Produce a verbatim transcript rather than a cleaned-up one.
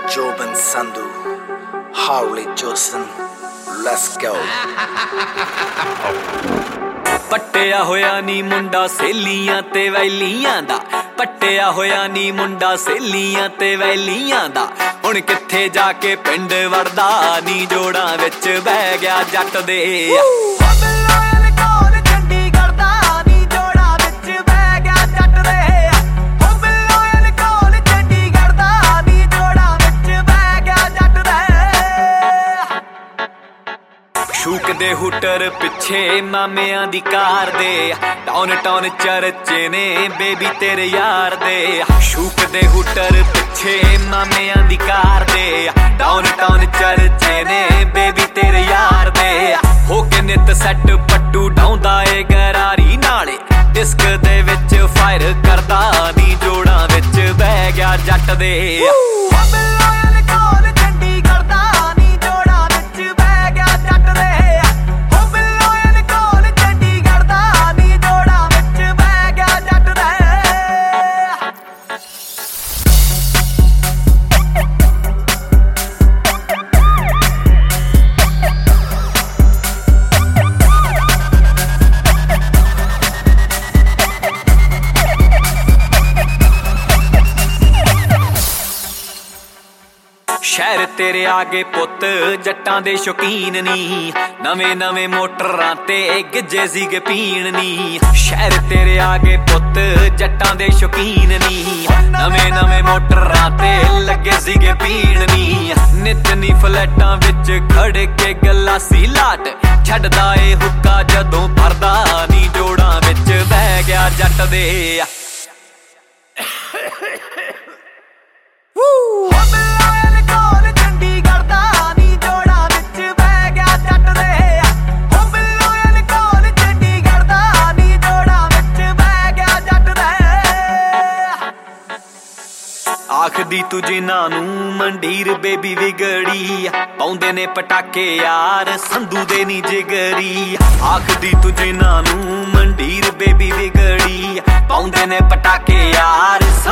Joban Sandhu, Harley Johnson, let's go। ਪੱਟਿਆ ਹੋਇਆ ਨੀ ਮੁੰਡਾ ਸੇਲੀਆਂ ਤੇ ਵੈਲੀਆਂ ਦਾ, ਪੱਟਿਆ ਹੋਇਆ ਨੀ ਮੁੰਡਾ ਸੇਲੀਆਂ ਤੇ ਵੈਲੀਆਂ ਦਾ। ਹੁਣ ਕਿੱਥੇ ਜਾ ਕੇ ਪਿੰਡ ਵੜਦਾ ਨੀ ਜੋੜਾਂ ਵਿੱਚ ਬਹਿ ਗਿਆ ਜੱਟ ਦੇ। ਸ਼ੂਕ ਦੇ ਹੂਟਰ ਪਿੱਛੇ ਮਾਮਿਆਂ ਦੀ ਕਾਰ ਦੇ, ਟਾਉਨ ਟਾਉਨ ਚਰਚੇ ਨੇ ਬੇਬੀ ਤੇਰੇ ਯਾਰ ਦੇ। ਸ਼ੂਕ ਦੇ ਹੂਟਰ ਪਿੱਛੇ ਮਾਮਿਆਂ ਦੀ ਕਾਰ ਦੇ, ਟਾਉਨ ਟਾਉਨ ਚਰਚੇ ਨੇ ਬੇਬੀ ਤੇਰੇ ਯਾਰ ਦੇ। ਹੋ ਕੇ ਨਿੱਤ ਸੈੱਟ ਪੱਟੂ ਡਾਉਂਦਾ ਏ ਗਰਾਰੀ ਨਾਲੇ, ਡਿਸਕ ਦੇ ਵਿੱਚ ਫਾਇਰ ਕਰਦਾ ਨੀ ਜੋੜਾਂ ਵਿੱਚ ਬਹਿ ਗਿਆ ਜੱਟ ਦੇ। ਸ਼ਹਿਰ ਤੇਰੇ ਆਗੇ ਪੁੱਤ ਜੱਟਾਂ ਦੇ ਸ਼ੌਕੀਨ ਨੀ, ਨਵੇਂ ਨਵੇਂ ਮੋਟਰਾਂ ਤੇ ਗਿੱਜੇ ਸੀਗੇ ਪੀਣ ਨੀ। ਸ਼ਹਿਰ ਤੇਰੇ ਆਗੇ ਪੁੱਤ ਜੱਟਾਂ ਦੇ ਸ਼ੌਕੀਨ ਨੀ, ਨਵੇਂ ਨਵੇਂ ਮੋਟਰਾਂ ਤੇ ਲੱਗੇ ਸੀਗੇ ਪੀਣ ਨੀ। ਨਿੱਤ ਨੀ ਫਲੈਟਾਂ ਵਿੱਚ ਖੜ ਕੇ ਗਲਾਸੀ ਲਾਟ, ਛੱਡਦਾ ਏ ਹੁੱਕਾ ਜਦੋਂ ਭਰਦਾ ਨੀ ਜੋੜਾਂ ਵਿੱਚ ਬਹਿ ਗਿਆ ਜੱਟ ਦੇ। ਆਖਦੀ ਤੂੰ ਜਿਨ੍ਹਾਂ ਨੂੰ ਮੰਡੀਰ ਬੇਬੀ ਵਿਗੜੀ, ਪਾਉਂਦੇ ਨੇ ਪਟਾਕੇ ਯਾਰ ਸੰਧੂ ਦੇ ਨੀ ਜਿਗਰੀ। ਆਖਦੀ ਤੂੰ ਜਿਨ੍ਹਾਂ ਨੂੰ ਮੰਡੀਰ ਬੇਬੀ ਵਿਗੜੀ, ਪਾਉਂਦੇ ਨੇ ਪਟਾਕੇ ਯਾਰ